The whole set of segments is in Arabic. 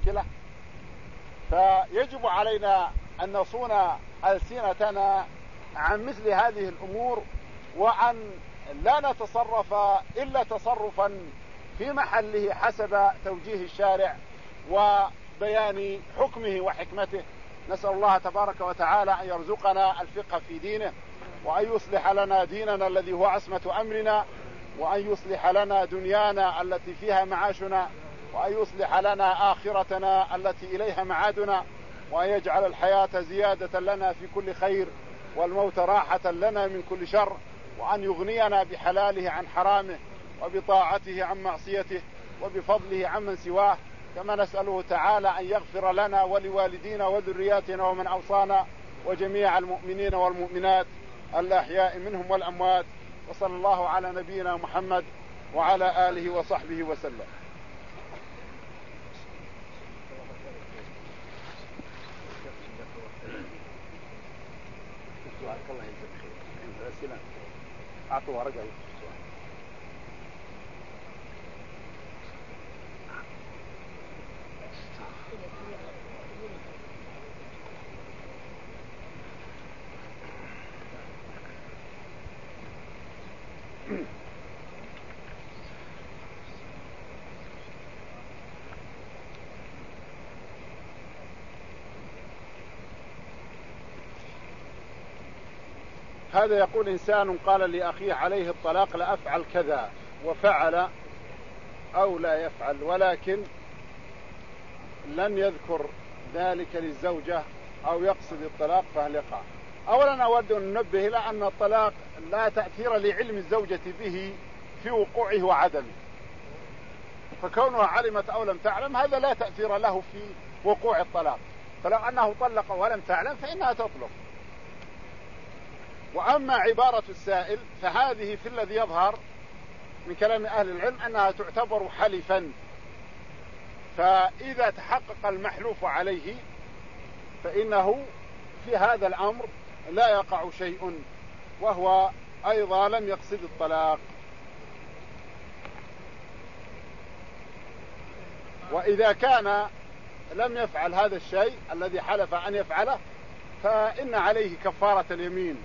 مشكلة. فيجب علينا أن نصون ألسنتنا عن مثل هذه الأمور، وأن لا نتصرف إلا تصرفا في محله حسب توجيه الشارع وبيان حكمه وحكمته. نسأل الله تبارك وتعالى أن يرزقنا الفقه في دينه، وأن يصلح لنا ديننا الذي هو عصمة أمرنا، وأن يصلح لنا دنيانا التي فيها معاشنا، وأن يصلح لنا آخرتنا التي إليها معادنا، وأن يجعل الحياة زيادة لنا في كل خير والموت راحة لنا من كل شر، وأن يغنينا بحلاله عن حرامه وبطاعته عن معصيته وبفضله عمن سواه. كما نسأله تعالى أن يغفر لنا ولوالدينا وذرياتنا ومن أوصانا وجميع المؤمنين والمؤمنات الأحياء منهم والأموات. وصلى الله على نبينا محمد وعلى آله وصحبه وسلم. الله يجزاك خير. أعطوا ورقة السؤال. هذا يقول إنسان قال لأخيه عليه الطلاق لأفعل كذا، وفعل أو لا يفعل، ولكن لم يذكر ذلك للزوجة أو يقصد الطلاق، فهل يقع؟ أولا أود أن ننبه إلى أن الطلاق لا تأثير لعلم الزوجة به في وقوعه وعدمه، فكونها علمت أو لم تعلم هذا لا تأثير له في وقوع الطلاق. فلو أنه طلق ولم تعلم فإنها تطلق. وأما عبارة السائل فهذه في الذي يظهر من كلام أهل العلم أنها تعتبر حلفا، فإذا تحقق المحلوف عليه فإنه في هذا الأمر لا يقع شيء، وهو أيضا لم يقصد الطلاق. وإذا كان لم يفعل هذا الشيء الذي حلف أن يفعله فإن عليه كفارة اليمين.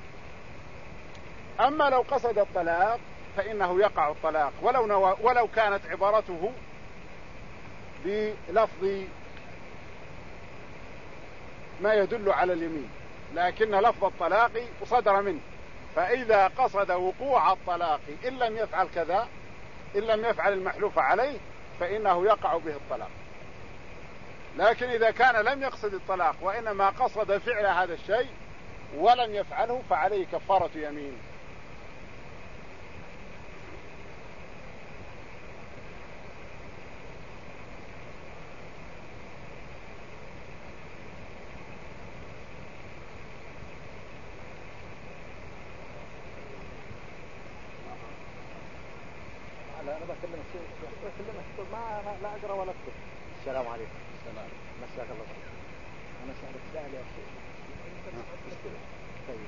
أما لو قصد الطلاق فإنه يقع الطلاق ولو كانت عبارته بلفظ ما يدل على اليمين، لكن لفظ الطلاق صدر منه، فإذا قصد وقوع الطلاق إن لم يفعل كذا، إن لم يفعل المحلوف عليه فإنه يقع به الطلاق. لكن إذا كان لم يقصد الطلاق وإنما قصد فعل هذا الشيء ولم يفعله فعليه كفارة يمين. أنا بكلمك لا أقرأ ولا أكتب. السلام عليكم. السلام. مساك الله خير. أنا سألت سؤال يا أخي. طيب.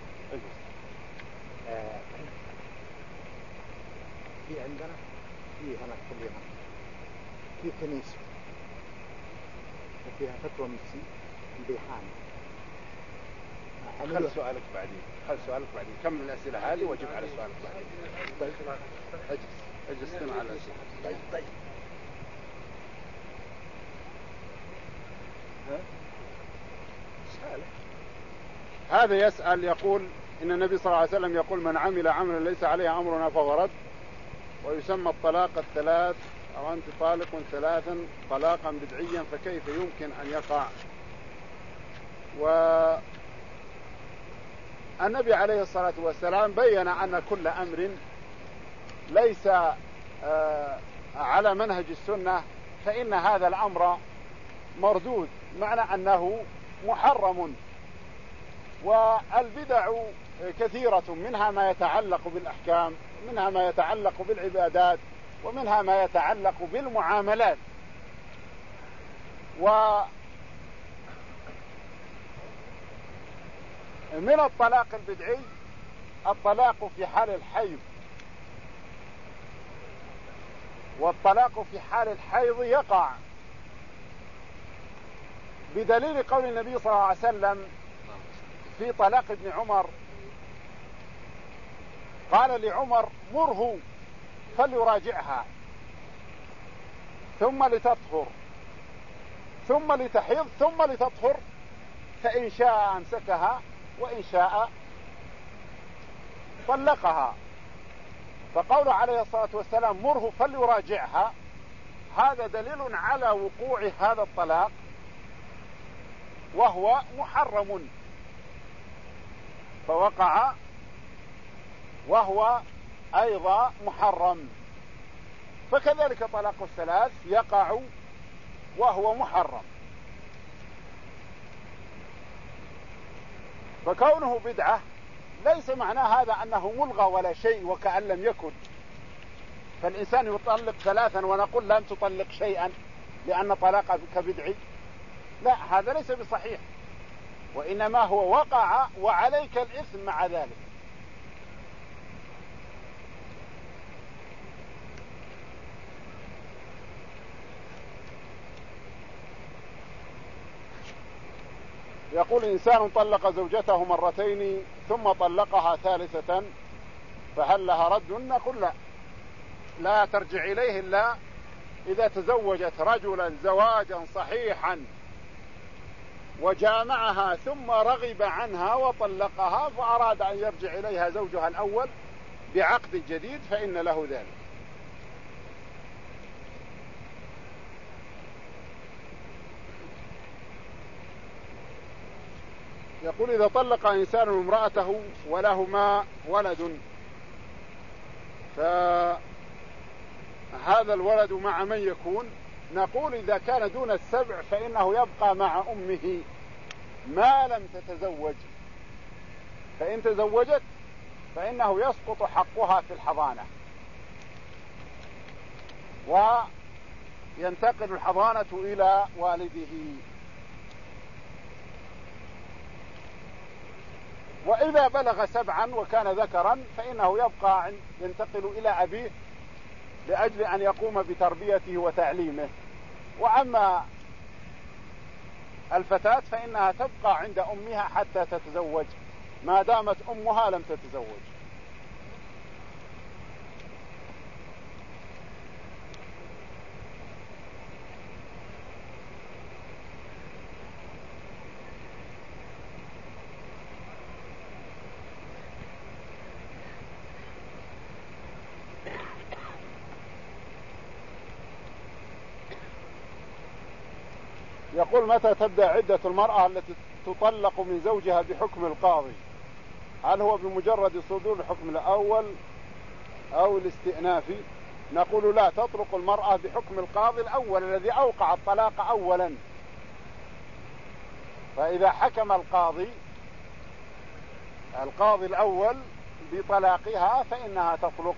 في عندنا هنا كلنا في كنيسة وفيها فتوى مسي بيحان. خل سؤالك بعدين. كمل الأسئلة هذه وأجيب على سؤالك بعدين. طيب. اجلس استمع على الأسئلة. طيب. هذا يسأل يقول إن النبي صلى الله عليه وسلم يقول من عمل عملا ليس عليه أمرنا فهو رد، ويسمى الطلاق الثلاث أو أنت طالق ثلاثا طلاقا بدعيا، فكيف يمكن أن يقع؟ والنبي عليه الصلاة والسلام بين أن كل أمر ليس على منهج السنة فإن هذا الأمر مردود، معنى أنه محرم. والبدع كثيرة، منها ما يتعلق بالأحكام، منها ما يتعلق بالعبادات، ومنها ما يتعلق بالمعاملات. ومن الطلاق البدعي الطلاق في حال الحيض، والطلاق في حال الحيض يقع بدليل قول النبي صلى الله عليه وسلم في طلاق ابن عمر، قال لعمر: مره فليراجعها ثم لتطهر ثم لتحيض ثم لتطهر، فإن شاء أمسكها وإن شاء طلقها. فقول عليه الصلاة والسلام: مره فليراجعها، هذا دليل على وقوع هذا الطلاق وهو محرم، فوقع وهو أيضا محرم. فكذلك طلاق الثلاث يقع وهو محرم. فكونه بدعة ليس معنى هذا أنه ملغى ولا شيء وكأن لم يكن. فالإنسان يطلق ثلاثا ونقول لن تطلق شيئا لأن طلاقك بدعي، لا، هذا ليس بصحيح، وإنما هو وقع وعليك الإثم مع ذلك. يقول: إنسان طلق زوجته مرتين ثم طلقها ثالثة فهل لها رد؟ نقول لا ترجع إليه إلا إذا تزوجت رجلا زواجا صحيحا وجامعها ثم رغب عنها وطلقها فأراد أن يرجع إليها زوجها الأول بعقد جديد فإن له ذلك. يقول: إذا طلق إنسان امرأته ولهما ولد، فهذا الولد مع من يكون؟ نقول: إذا كان دون السبع فإنه يبقى مع أمه ما لم تتزوج، فإن تزوجت فإنه يسقط حقها في الحضانة وينتقل الحضانة إلى والده. وإذا بلغ 7 وكان ذكرا فإنه يبقى ينتقل إلى أبيه لأجل أن يقوم بتربيته وتعليمه. وأما الفتاة فإنها تبقى عند أمها حتى تتزوج ما دامت أمها لم تتزوج. يقول: متى تبدأ عدة المرأة التي تطلق من زوجها بحكم القاضي؟ هل هو بمجرد صدور الحكم الأول أو الاستئنافي؟ نقول: لا، تطلق المرأة بحكم القاضي الأول الذي أوقع الطلاق أولا. فإذا حكم القاضي الأول بطلاقها فإنها تطلق.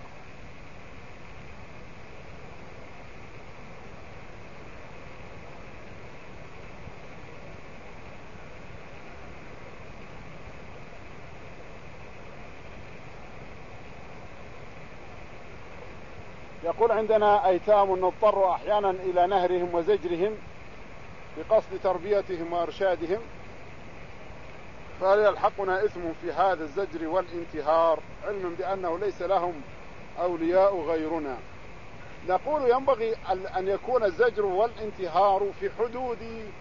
يقول: عندنا أيتام نضطر أحيانا إلى نهرهم وزجرهم بقصد تربيتهم وإرشادهم، فهل يلحقنا إثم في هذا الزجر والانتهار علما بأنه ليس لهم أولياء غيرنا؟ نقول: ينبغي أن يكون الزجر والانتهار في حدود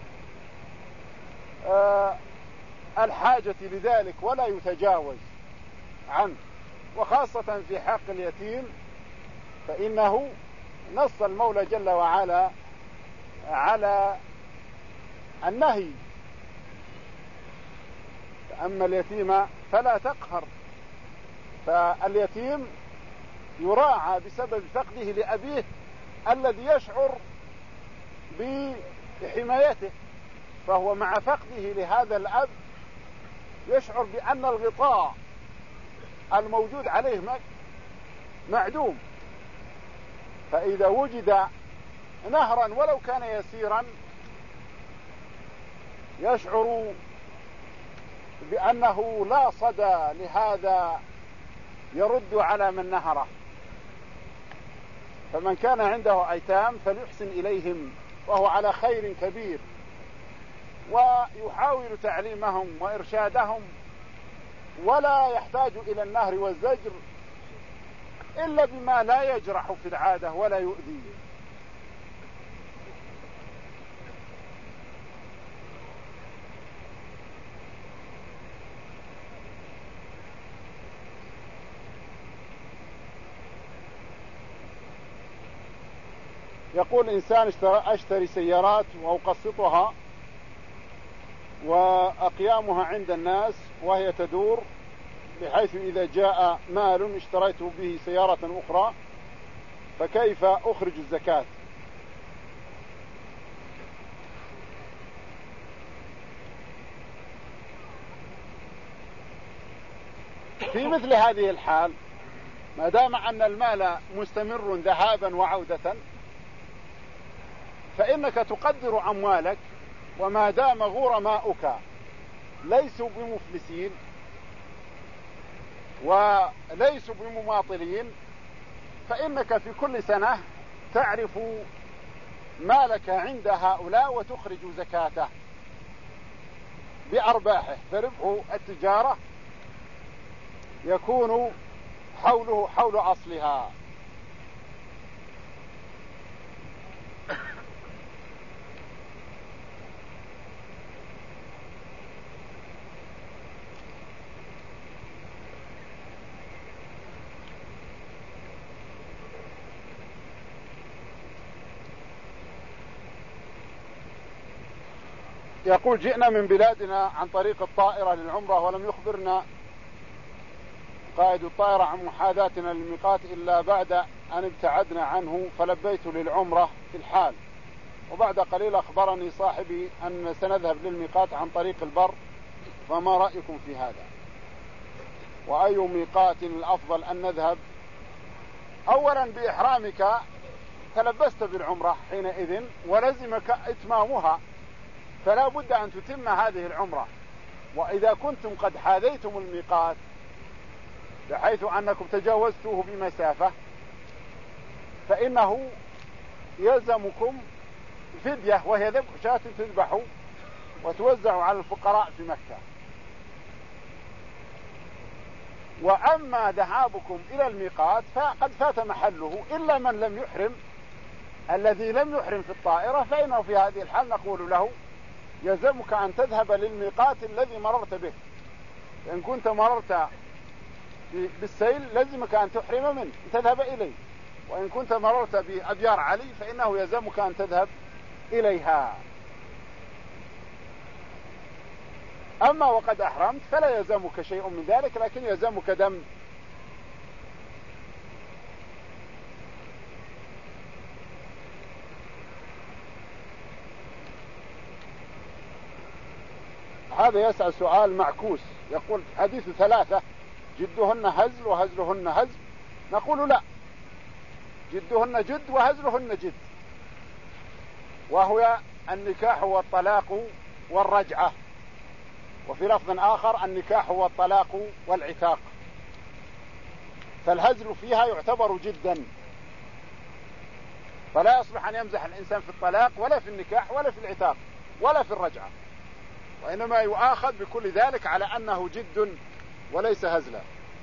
الحاجة لذلك ولا يتجاوز عنه، وخاصة في حق اليتيم فإنه نص المولى جل وعلا على النهي: أما اليتيم فلا تقهر. فاليتيم يراعى بسبب فقده لأبيه الذي يشعر بحمايته، فهو مع فقده لهذا الأب يشعر بأن الغطاء الموجود عليه معدوم. فإذا وجد نهرا ولو كان يسيرا يشعر بأنه لا صدى لهذا يرد على من نهره. فمن كان عنده أيتام فليحسن إليهم وهو على خير كبير، ويحاول تعليمهم وإرشادهم، ولا يحتاج إلى النهر والزجر إلا بما لا يجرح في العادة ولا يؤذي. يقول إنسان أشتري سيارات وأقسطها وأقيامها عند الناس وهي تدور، بحيث إذا جاء مال اشتريت به سيارة أخرى، فكيف أخرج الزكاة؟ في مثل هذه الحال ما دام أن المال مستمر ذهابا وعودة، فإنك تقدر أموالك، وما دام غرماؤك ليسوا بمفلسين وليسوا بمماطلين، فإنك في كل سنة تعرف مالك عند هؤلاء وتخرج زكاته بأرباحه، فربح التجارة يكون حوله حول أصلها. يقول جئنا من بلادنا عن طريق الطائرة للعمرة، ولم يخبرنا قائد الطائرة عن محاذاتنا للميقات إلا بعد أن ابتعدنا عنه، فلبيت للعمرة في الحال، وبعد قليل أخبرني صاحبي أن سنذهب للميقات عن طريق البر، فما رأيكم في هذا؟ وأي ميقات الأفضل أن نذهب؟ أولا بإحرامك تلبست بالعمرة حينئذ ولزمك إتمامها، فلا بد أن تتم هذه العمرة. وإذا كنتم قد حاذيتم الميقات بحيث أنكم تجاوزتوه بمسافة، فإنه يلزمكم فدية، وهي ذبح شاة تذبح وتوزع على الفقراء في مكة. وأما ذهابكم إلى الميقات فقد فات محله، إلا من لم يحرم. الذي لم يحرم في الطائرة فإنه في هذه الحال نقول له يلزمك أن تذهب للميقات الذي مررت به. إن كنت مررت بالسيل لزمك أن تحرم منه تذهب إليه، وإن كنت مررت بأبيار علي فإنه يلزمك أن تذهب إليها. أما وقد أحرمت فلا يلزمك شيء من ذلك، لكن يلزمك دم. هذا يسأل سؤال معكوس، يقول حديث ثلاثة جدهن هزل وهزلهن هزل. نقول لا، جدهن جد وهزلهن جد، وهو النكاح والطلاق والرجعة، وفي لفظ آخر النكاح والطلاق والعتاق. فالهزل فيها يعتبر جدا، فلا يصلح أن يمزح الإنسان في الطلاق ولا في النكاح ولا في العتاق ولا في الرجعة، وإنما يؤاخذ بكل ذلك على أنه جد وليس هزلا.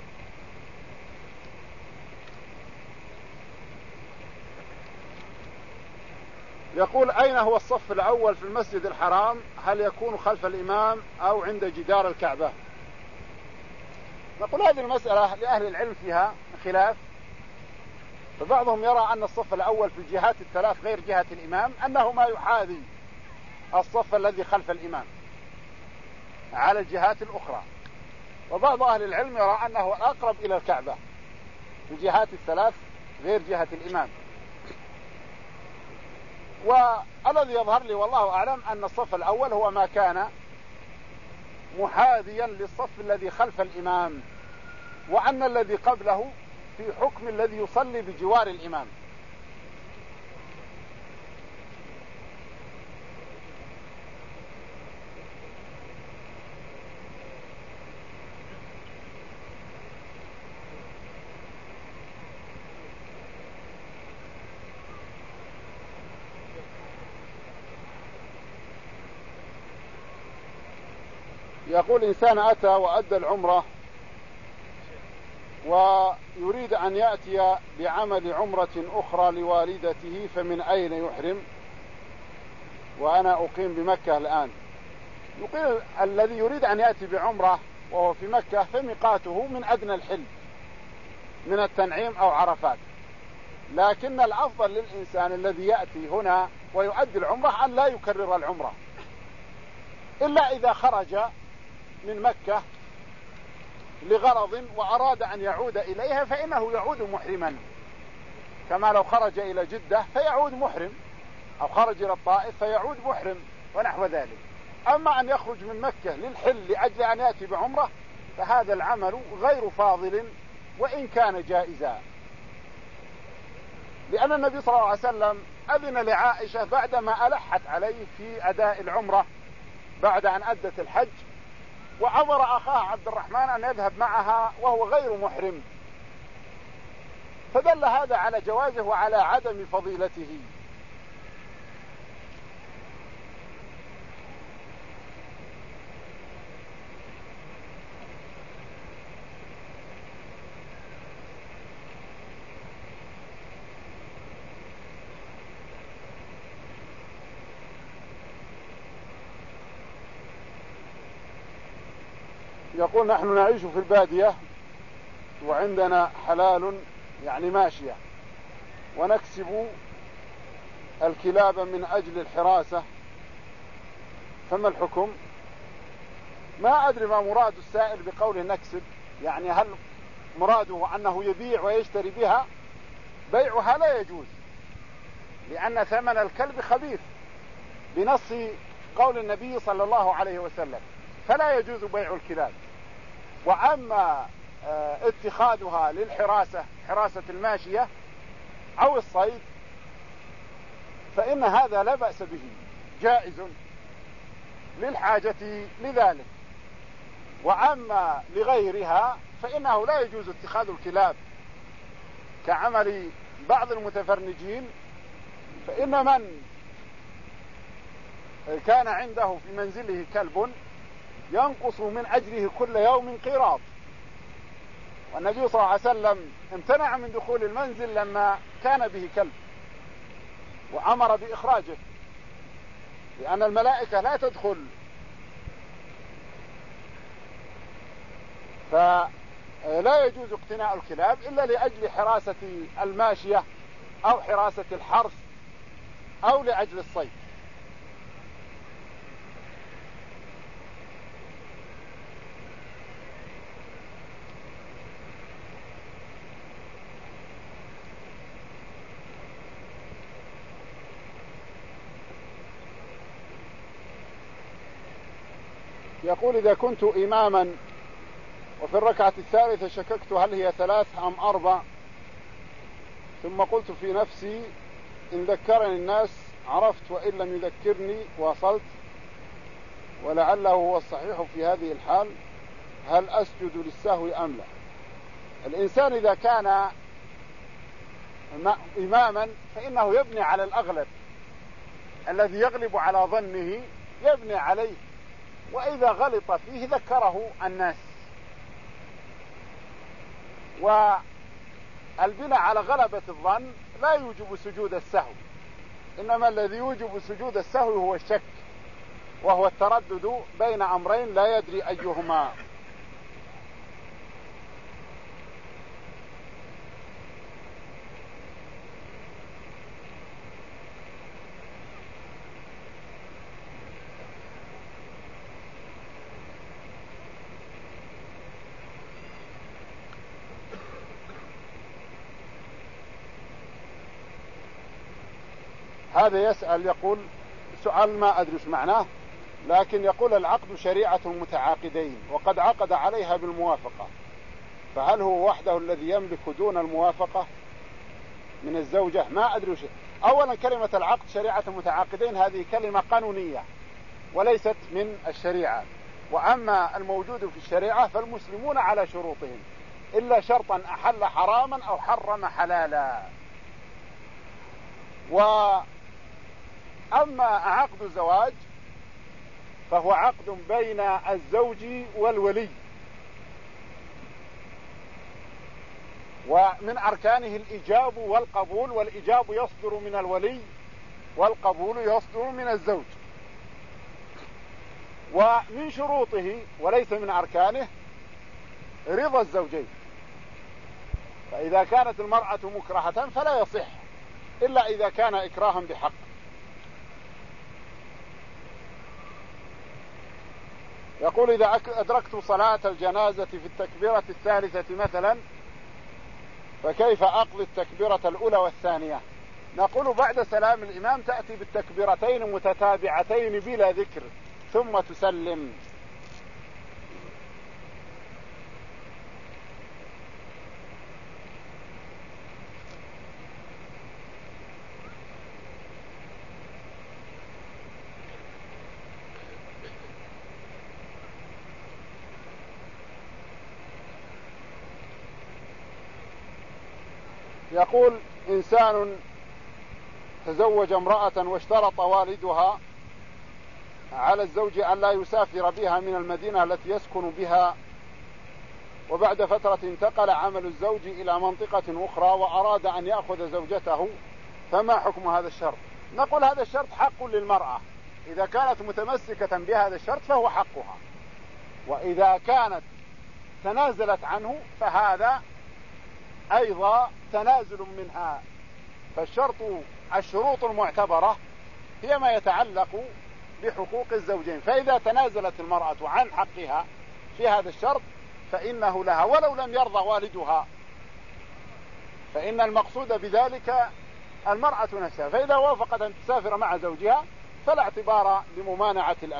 يقول أين هو الصف الأول في المسجد الحرام؟ هل يكون خلف الإمام أو عند جدار الكعبة؟ نقول هذه المسألة لأهل العلم فيها خلاف، فبعضهم يرى أن الصف الأول في الجهات الثلاث غير جهة الإمام أنه ما يحاذي الصف الذي خلف الإمام على الجهات الأخرى، وبعض أهل العلم يرى أنه أقرب إلى الكعبة في الجهات الثلاث غير جهة الإمام. والذي يظهر لي والله أعلم أن الصف الأول هو ما كان محاذيا للصف الذي خلف الإمام، وأن الذي قبله في حكم الذي يصلي بجوار الإمام. يقول إنسان أتى وأدى العمرة ويريد أن يأتي بعمل عمرة أخرى لوالدته، فمن أين يحرم؟ وأنا أقيم بمكة الآن. يقول الذي يريد أن يأتي بعمرة وهو في مكة فميقاته من أدنى الحل من التنعيم أو عرفات، لكن الأفضل للإنسان الذي يأتي هنا ويؤدي العمرة أن لا يكرر العمرة إلا إذا خرج من مكة لغرض وأراد أن يعود إليها، فإنه يعود محرما، كما لو خرج إلى جدة فيعود محرم، أو خرج إلى الطائف فيعود محرم ونحو ذلك. أما أن يخرج من مكة للحل لأجل أن يأتي بعمرة فهذا العمل غير فاضل وإن كان جائزا، لأن النبي صلى الله عليه وسلم أذن لعائشة بعدما ألحت عليه في أداء العمرة بعد أن أدت الحج، وأمر أخاه عبد الرحمن أن يذهب معها وهو غير محرم، فدل هذا على جوازه وعلى عدم فضيلته. يقول نحن نعيش في البادية وعندنا حلال يعني ماشية، ونكسب الكلاب من أجل الحراسة، فما الحكم؟ ما أدري ما مراد السائل بقوله نكسب، يعني هل مراده أنه يبيع ويشتري بها؟ بيعها لا يجوز، لأن ثمن الكلب خبيث بنص قول النبي صلى الله عليه وسلم، فلا يجوز بيع الكلاب. وأما اتخاذها للحراسة، حراسة الماشية أو الصيد، فإن هذا لا بأس به، جائز للحاجة لذلك. وأما لغيرها فإنه لا يجوز اتخاذ الكلاب كعمل بعض المتفرنجين، فإن من كان عنده في منزله كلب ينقص من أجره كل يوم قيراط، والنبي صلى الله عليه وسلم امتنع من دخول المنزل لما كان به كلب وأمر بإخراجه، لأن الملائكة لا تدخل، فلا يجوز اقتناء الكلاب إلا لأجل حراسة الماشية أو حراسة الحرث أو لأجل الصيد. يقول إذا كنت إماما وفي الركعة الثالثة شككت هل هي 3 أم 4، ثم قلت في نفسي إن ذكرني الناس عرفت وإن لم يذكرني واصلت، ولعله هو الصحيح في هذه الحال، هل أسجد للسهو أم لا؟ الإنسان إذا كان إماما فإنه يبني على الأغلب الذي يغلب على ظنه، يبني عليه، وإذا غلط فيه ذكره الناس. والبناء على غلبة الظن لا يوجب سجود السهو، إنما الذي يوجب سجود السهو هو الشك، وهو التردد بين أمرين لا يدري أيهما. هذا يسأل يقول سؤال ما أدري ايش معناه، لكن يقول العقد شريعة المتعاقدين وقد عقد عليها بالموافقة، فهل هو وحده الذي يملك دون الموافقة من الزوجة؟ ما أدري شيء. أولا كلمة العقد شريعة المتعاقدين هذه كلمة قانونية وليست من الشريعة، وأما الموجود في الشريعة فالمسلمون على شروطهم إلا شرطا أحل حراما أو حرم حلالا. وأما عقد الزواج فهو عقد بين الزوج والولي، ومن أركانه الإيجاب والقبول، والإيجاب يصدر من الولي والقبول يصدر من الزوج. ومن شروطه وليس من أركانه رضا الزوجين، فإذا كانت المرأة مكرهة فلا يصح إلا إذا كان إكراها بحق. يقول إذا أدركت صلاة الجنازة في التكبيرة الثالثة مثلا فكيف أقضي التكبيرة الأولى والثانية؟ نقول بعد سلام الإمام تأتي بالتكبيرتين متتابعتين بلا ذكر ثم تسلم. يقول إنسان تزوج امرأة واشترط والدها على الزوج أن لا يسافر بها من المدينة التي يسكن بها، وبعد فترة انتقل عمل الزوج إلى منطقة أخرى وأراد أن يأخذ زوجته، فما حكم هذا الشرط؟ نقول هذا الشرط حق للمرأة، إذا كانت متمسكة بهذا الشرط فهو حقها، وإذا كانت تنازلت عنه فهذا أيضا تنازل منها. الشروط المعتبرة هي ما يتعلق بحقوق الزوجين، فإذا تنازلت المرأة عن حقها في هذا الشرط فإنه لها ولو لم يرضى والدها، فإن المقصود بذلك المرأة نفسها، فإذا وافقت أن تسافر مع زوجها فلا اعتبار لممانعة الأب.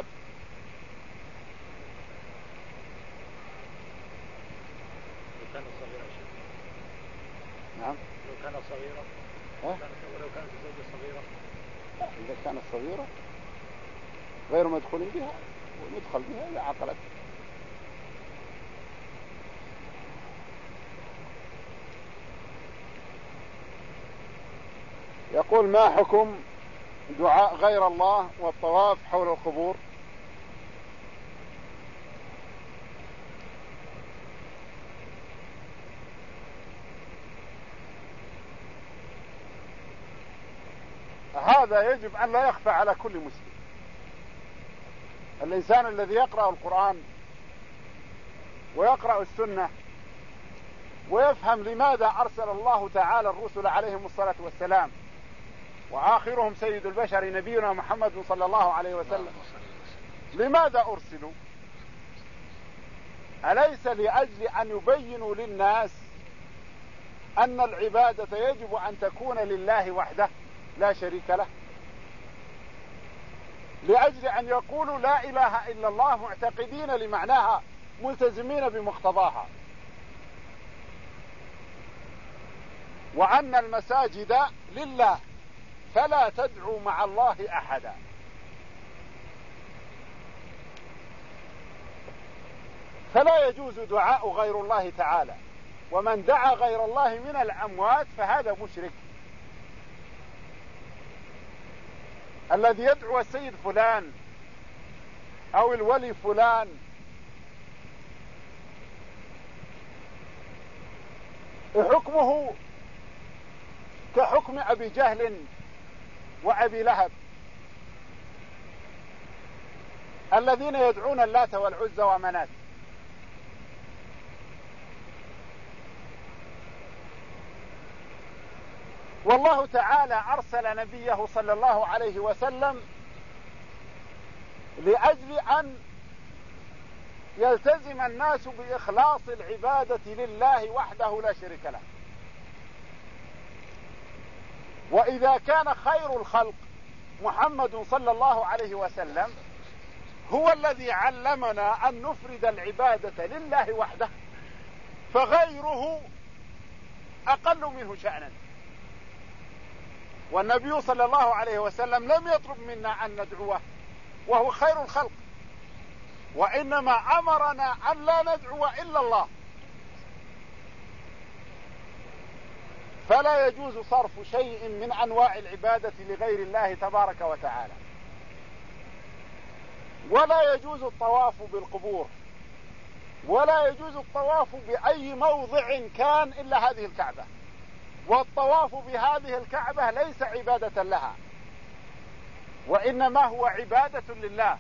نعم. لو كانت صغيرة ولو كانت الزوجة صغيرة، إذا كانت صغيرة غير مدخول بها وندخل بها إذا عقلت. يقول ما حكم دعاء غير الله والطواف حول القبور؟ هذا يجب أن لا يخفى على كل مسلم. الإنسان الذي يقرأ القرآن ويقرأ السنة ويفهم لماذا أرسل الله تعالى الرسل عليهم الصلاة والسلام، وآخرهم سيد البشر نبينا محمد صلى الله عليه وسلم، لماذا أرسلوا؟ أليس لأجل أن يبينوا للناس أن العبادة يجب أن تكون لله وحده لا شريك له، لأجل أن يقولوا لا إله إلا الله معتقدين لمعناها ملتزمين بمقتضاها، وأن المساجد لله فلا تدعوا مع الله أحدا. فلا يجوز دعاء غير الله تعالى، ومن دعا غير الله من الأموات فهذا مشرك. الذي يدعو السيد فلان أو الولي فلان حكمه كحكم أبي جهل وأبي لهب الذين يدعون اللات والعزى ومنات. والله تعالى أرسل نبيه صلى الله عليه وسلم لأجل أن يلتزم الناس بإخلاص العبادة لله وحده لا شريك له. وإذا كان خير الخلق محمد صلى الله عليه وسلم هو الذي علمنا أن نفرد العبادة لله وحده، فغيره أقل منه شأنا. والنبي صلى الله عليه وسلم لم يطلب منا أن ندعوه وهو خير الخلق، وإنما أمرنا أن لا ندعو إلا الله. فلا يجوز صرف شيء من أنواع العبادة لغير الله تبارك وتعالى. ولا يجوز الطواف بالقبور، ولا يجوز الطواف بأي موضع كان إلا هذه الكعبة. والطواف بهذه الكعبة ليس عبادة لها، وإنما هو عبادة لله.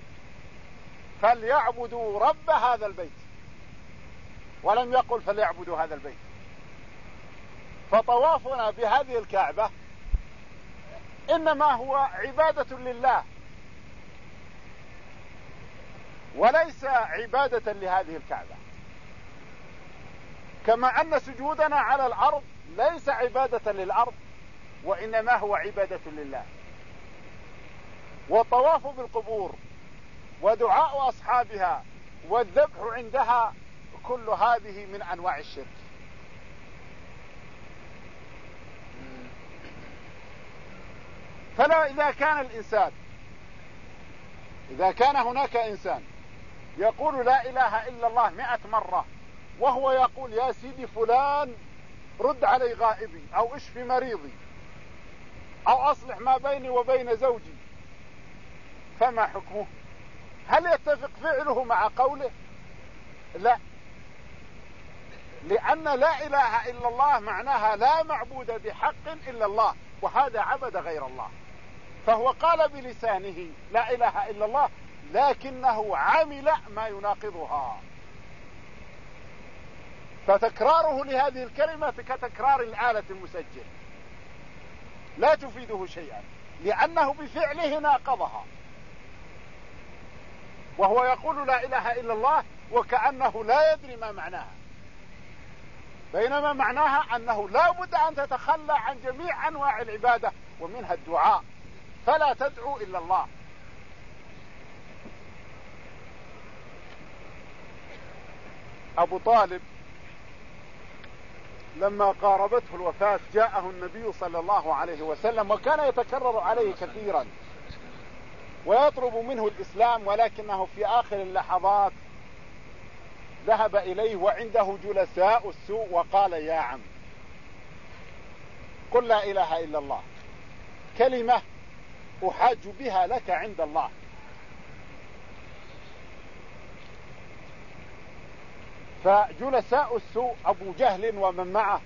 فليعبدوا رب هذا البيت، ولم يقل فليعبدوا هذا البيت. فطوافنا بهذه الكعبة إنما هو عبادة لله، وليس عبادة لهذه الكعبة. كما أن سجودنا على الأرض ليس عبادة للأرض، وإنما هو عبادة لله. والطواف بالقبور ودعاء أصحابها والذبح عندها كل هذه من أنواع الشرك. فلا إذا كان هناك إنسان يقول لا إله إلا الله 100 مرة، وهو يقول يا سيدي فلان رد علي غائبي، أو اشفي مريضي، أو أصلح ما بيني وبين زوجي، فما حكمه؟ هل يتفق فعله مع قوله؟ لا، لأن لا إله إلا الله معناها لا معبود بحق إلا الله، وهذا عبد غير الله. فهو قال بلسانه لا إله إلا الله، لكنه عمل ما يناقضها. فتكراره لهذه الكلمة كتكرار الآلة المسجل، لا تفيده شيئا، لأنه بفعله ناقضها. وهو يقول لا إله إلا الله وكأنه لا يدري ما معناها، بينما معناها أنه لا بد أن تتخلى عن جميع أنواع العبادة ومنها الدعاء، فلا تدعو إلا الله. أبو طالب لما قاربته الوفاة جاءه النبي صلى الله عليه وسلم، وكان يتكرر عليه كثيرا ويطلب منه الإسلام، ولكنه في آخر اللحظات ذهب إليه وعنده جلساء السوء وقال يا عم قل لا إله إلا الله، كلمة أحاج بها لك عند الله. فجلساء السوء أبو جهل ومن معه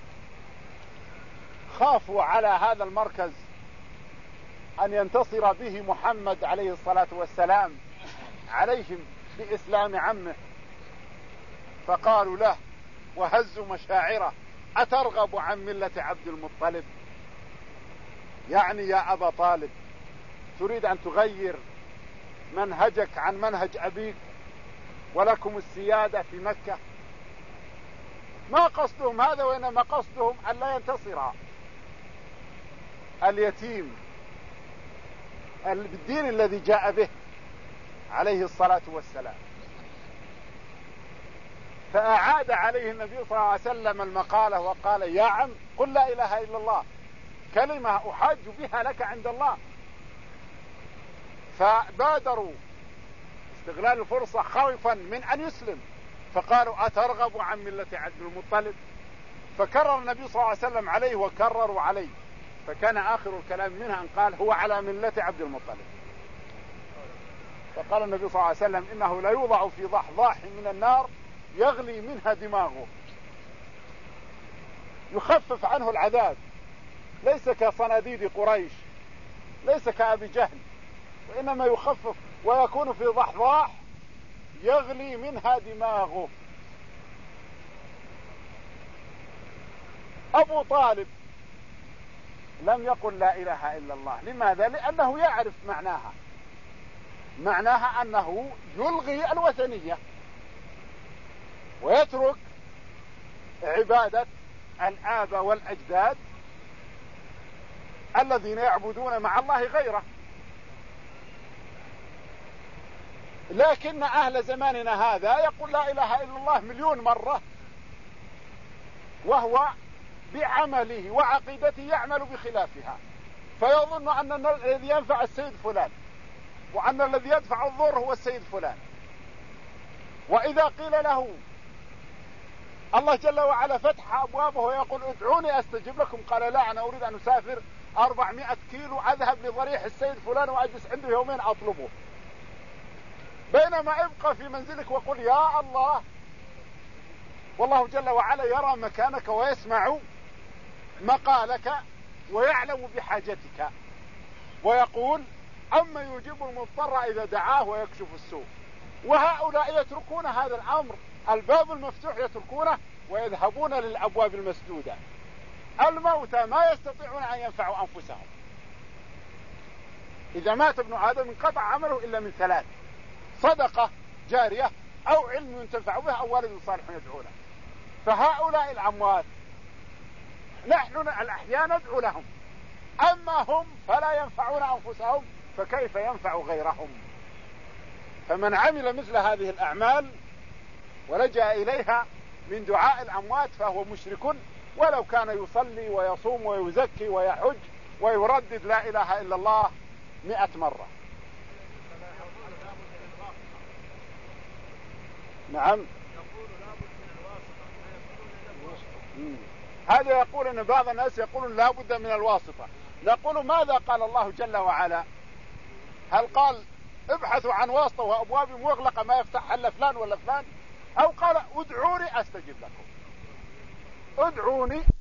خافوا على هذا المركز أن ينتصر به محمد عليه الصلاة والسلام عليهم بإسلام عمه، فقالوا له وهزوا مشاعره أترغب عن ملة عبد المطلب؟ يعني يا أبا طالب تريد أن تغير منهجك عن منهج أبيك ولكم السيادة في مكة؟ ما قصدهم هذا، وإنما قصدهم أن لا ينتصر اليتيم بالدين الذي جاء به عليه الصلاة والسلام. فأعاد عليه النبي صلى الله عليه وسلم المقالة وقال يا عم قل لا إله إلا الله، كلمة أحاج بها لك عند الله. فبادروا استغلال الفرصة خوفا من أن يسلم، فقالوا أترغب عن ملة عبد المطلب؟ فكرر النبي صلى الله عليه وسلم عليه وكرروا عليه، فكان آخر الكلام منها أن قال هو على ملة عبد المطلب. فقال النبي صلى الله عليه وسلم إنه لا يوضع في ضحضاح من النار يغلي منها دماغه، يخفف عنه العذاب، ليس كصناديد قريش، ليس كأبي جهل، وإنما يخفف ويكون في ضحضاح يغلي منها دماغه. أبو طالب لم يقل لا إله إلا الله. لماذا؟ لأنه يعرف معناها أنه يلغي الوثنية ويترك عبادة الآباء والأجداد الذين يعبدون مع الله غيره. لكن أهل زماننا هذا يقول لا إله إلا الله 1,000,000 مرة، وهو بعمله وعقيدته يعمل بخلافها، فيظن أن الذي ينفع السيد فلان، وأن الذي يدفع الضر هو السيد فلان. وإذا قيل له الله جل وعلا فتح أبوابه ويقول ادعوني أستجب لكم، قال لا أنا أريد أن أسافر 400 كيلو أذهب لضريح السيد فلان وأجلس عنده يومين أطلبه، بينما ابقى في منزلك وقل يا الله، والله جل وعلا يرى مكانك ويسمع مقالك ويعلم بحاجتك، ويقول أما يجيب المضطر إذا دعاه ويكشف السوء. وهؤلاء يتركون هذا الأمر، الباب المفتوح يتركونه ويذهبون للأبواب المسدودة. الموتى ما يستطيعون أن ينفعوا أنفسهم، إذا مات ابن آدم انقطع عمله إلا من ثلاث: صدقة جارية، أو علم ينتفع به، أو والد صالح يدعو له. فهؤلاء الأموات نحن الأحياء ندعو لهم، أما هم فلا ينفعون أنفسهم، فكيف ينفع غيرهم؟ فمن عمل مثل هذه الأعمال ولجأ إليها من دعاء الأموات فهو مشرك، ولو كان يصلي ويصوم ويزكي ويحج ويردد لا إله إلا الله 100 مرة. نعم، هذا يقول أن بعض الناس يقولون لا بد من الواسطة. نقول ماذا قال الله جل وعلا؟ هل قال ابحثوا عن واسطة وأبواب مغلقة ما يفتحها إلا فلان ولا فلان؟ أو قال ادعوني أستجب لكم؟ ادعوني